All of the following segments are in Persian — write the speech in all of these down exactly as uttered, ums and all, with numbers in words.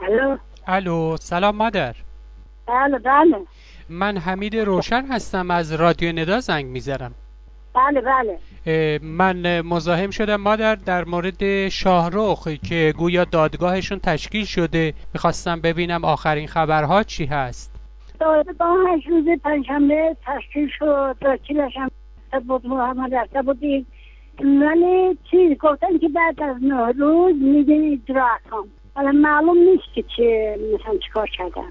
الو. الو، سلام مادر. بله بله. من حمید روشن هستم، از رادیو ندا زنگ میزنم. بله بله. من مزاحم شدم مادر در مورد شاهرخ که گویا دادگاهشون تشکیل شده. میخواستم ببینم آخرین خبرها چی هست. دادگاهش روز پنجشنبه تشکیل شد. وکیلش هم بود، محمد رفته بودیم، ولی چیز گفتن که بعد از نه روز میگه اجرا کن. حالا معلوم نیست که چه مثلا چیکار کردن.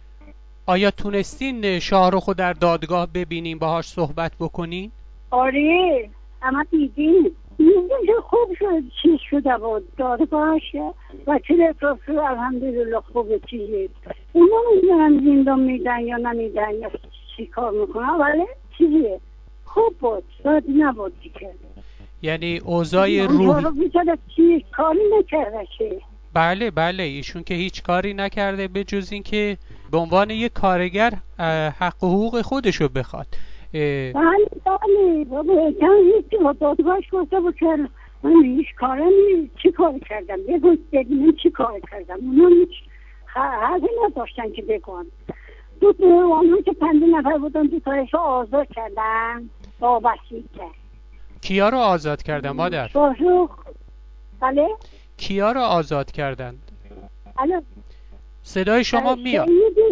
آیا تونستین شاهرخ رو در دادگاه ببینین، باهاش صحبت بکنین؟ آره، اما دیدیم دیدیم که خوب شد، چیز شده بود دادگاهش. وکیل پروفسور الحمدلله خوبه. چیزی اونا میدونم زندان میدن یا نمیدن یا چی کار میکنن، ولی چیزی خوب بود، دادی نبود دیگه. یعنی اوضاع روحی بیچاره چی کاری نکرده که. بله بله، ایشون که هیچ کاری نکرده به جز این که به عنوان یک کارگر حق و حقوق خودشو بخواد. بله بله بابا، کم هیچی با دادگاهش گفته بود که من هیچ کاره نیست، چی کار کردم بگو ببینم چی کار کردم. اونا هیچ حرفی نداشتن که بگن. دو تا آنها که پنج نفر بودن دو تایش رو آزاد کردن با وسیقه. کیا رو آزاد کردن مادر؟ شاهرخ. بله؟ کیا رو آزاد کردن؟ بله. صدای شما میاد.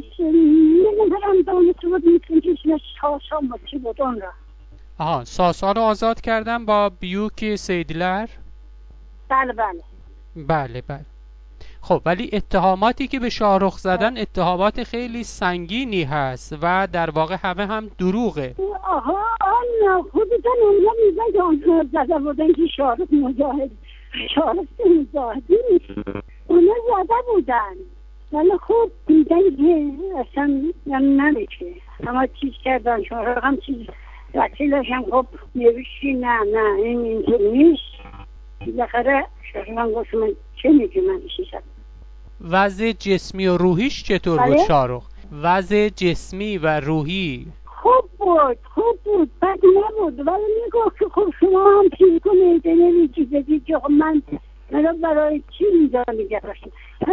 یه نفرم دانسته بود میتونی که اسمش ساسان بود، چی بود اون را؟ آها، ساسان رو آزاد کردن با بیوک سیدلر؟ بله بله. بله بله. خب ولی اتهاماتی که به شاهرخ زدن اتهامات خیلی سنگینی هست و در واقع همه هم دروغه. آها آن خودتان اونجا میزن که آنها زده بودن که شاهرخ مجاهد شاهرخ مجاهدی نیست، اونا زده بودن ولی خب دیدن که اصلا نمیشه. اما چیز کردن شاهرخ هم چیز وکیلش هم خب نوشتی نه نه این اینطور نیست. بالاخره شاهرخ هم گفت من چه میگه من چیزم. وضع جسمی و روحیش چطور بود شاهرخ؟ وضع جسمی و روحی خوب بود خوب بود بد نبود، ولی میگفت که خب شما هم چیز کنید نمیگی بگید که خب من من برای چی اینجا نگه باشیم.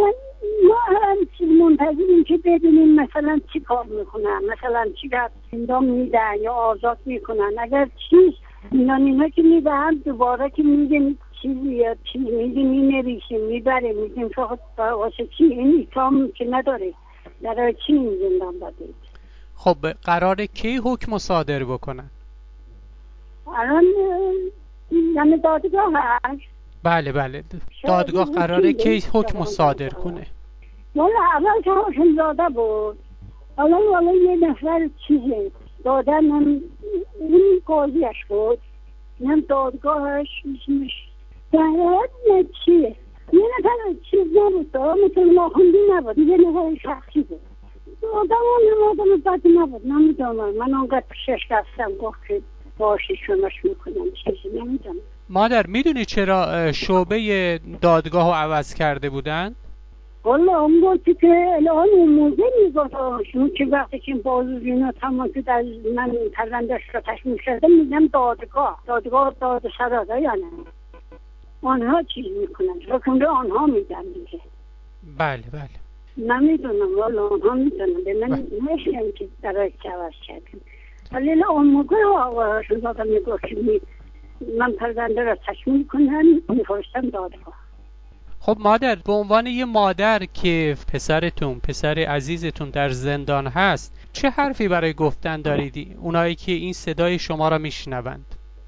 ما هم چیز منتظریم که ببینیم مثلا چی کار میکنن، مثلا چی در زندان میدن یا آزاد میکنن. اگر چیز اینا اینا که میدن دوباره که میگن چیزی یا چیز میگه مینویسیم میبریم میگیم که خب واسه چی این اکرام که نداره، برای چی این زندان دادید. خب قراره کی حکم صادر بکنن؟ الان یعنی دادگاه هست. بله بله، دادگاه قراره کی حکم صادر کنه؟ والا اول که حکم داده بود، حالا والا یه نفر چیزه دادن هم این قاضیش بود، هم دادگاهش اسمش دهرات نه چیه، یه نفر چیز نبود، مثل ماخوندی نبود، یه نفر شخصی بود. آدم هم آدم بد نبود، نمیدونم. من اونقدر پیشش رفتم گفت که باشی شماش میکنم چیزی نمیدونم. مادر میدونی چرا شعبه دادگاه رو عوض کرده بودن؟ والا اون گفتی که الان اون موزه میگفت شما که وقتی که بازو اینا تمام که در من پروندهش را تشمیل کرده میگم دادگاه دادگاه داد سراده یا نه آنها چیز میکنن حکم آنها میدن دیگه. بله بله نمیدونم والا آنها میدونم به من نشیم که برای که عوض کردیم. ولی اون موقع آقایشون دادم میگفت که من پرونده را تشمیل کنم میفرستم دادگاه. خب مادر، به عنوان یه مادر که پسرتون پسر عزیزتون در زندان هست چه حرفی برای گفتن داریدی اونایی که این صدای شما را میشنوند؟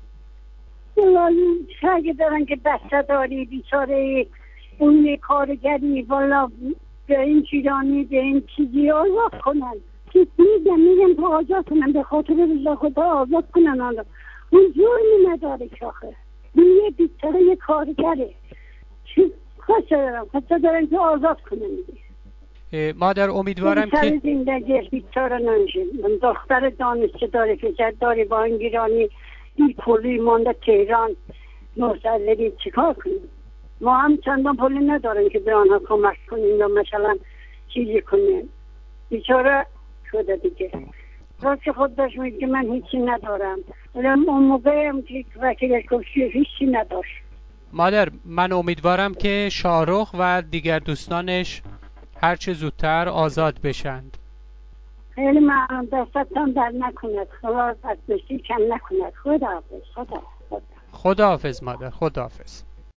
چه دارن که بسته داری بیچاره اون کارگری والا به این چیرانی به این چیزی آزاد کنن که میگم میگم تو آزاد کنن به خاطر رضا خدا آزاد کنن. آن اون جرمی نداره شاخه این یه بیچاره یه کارگره چی خواسته دارم خواسته دارن که آزاد کنن دیگه. مادر امیدوارم که زندگیش بیچاره نمیشه. دختر دانشجو داره فکر داره با این گیرانی این پولی مانده تهران مستقلی چیکار کنیم. ما هم چندان پولی نداریم که به آنها کمک کنیم یا مثلا چیزی کنیم. بیچاره شده دیگه. راست خودش میگه من هیچی ندارم، ولی اون موقع هم که وکیلش گفت هیچی نداشت. مادر من امیدوارم که شاهرخ و دیگر دوستانش هر چه زودتر آزاد بشند. خیلی ممنون، دستتان در نکند، خدا از دستی کم نکند. خدا حافظ. خدا خدا خداحافظ مادر، خداحافظ.